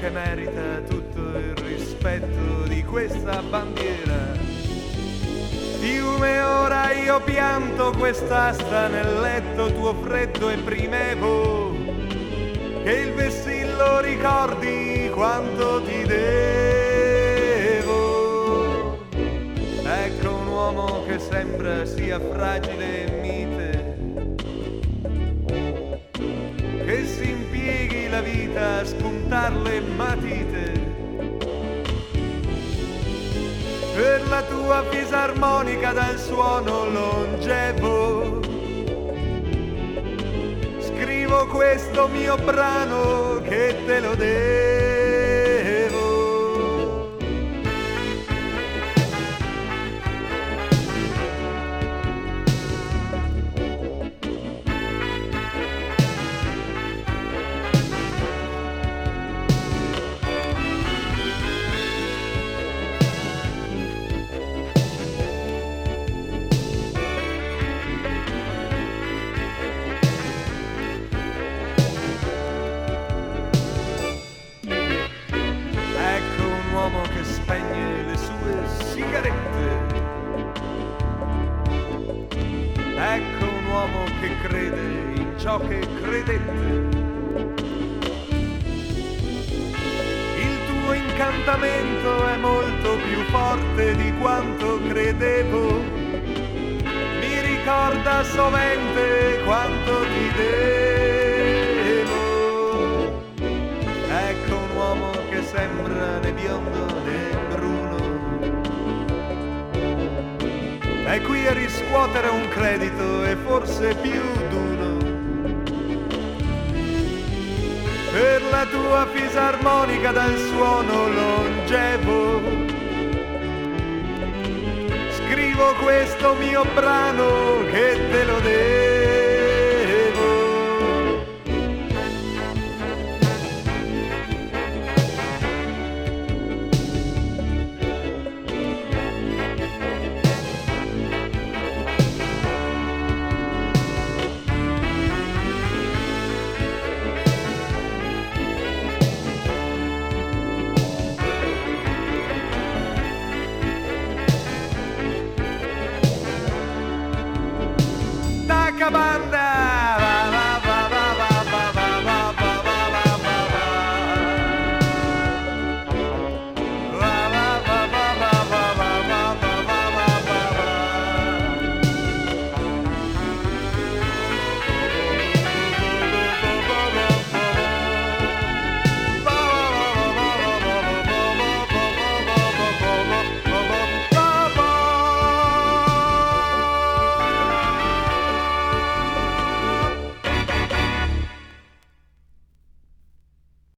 che merita tutto il rispetto di questa bandiera. Fiume, ora io pianto quest'asta nel letto tuo freddo e primevo, che il vessillo ricordi quanto ti devo. Ecco un uomo che sembra sia fragile e mite, che si impieghi la vita a spuntar le matite per la tua fisarmonica dal suono longevo. Scrivo questo mio brano che te lo devo. Che spegne le sue sigarette. Ecco un uomo che crede in ciò che credette. Il tuo incantamento è molto più forte di quanto credevo. Mi ricorda sovente quanto ti devo. Ecco un uomo che sembra né biondo né bruno, è qui a riscuotere un credito e forse più d'uno per la tua fisarmonica dal suono longevo. Scrivo questo mio brano che te lo devo. Banda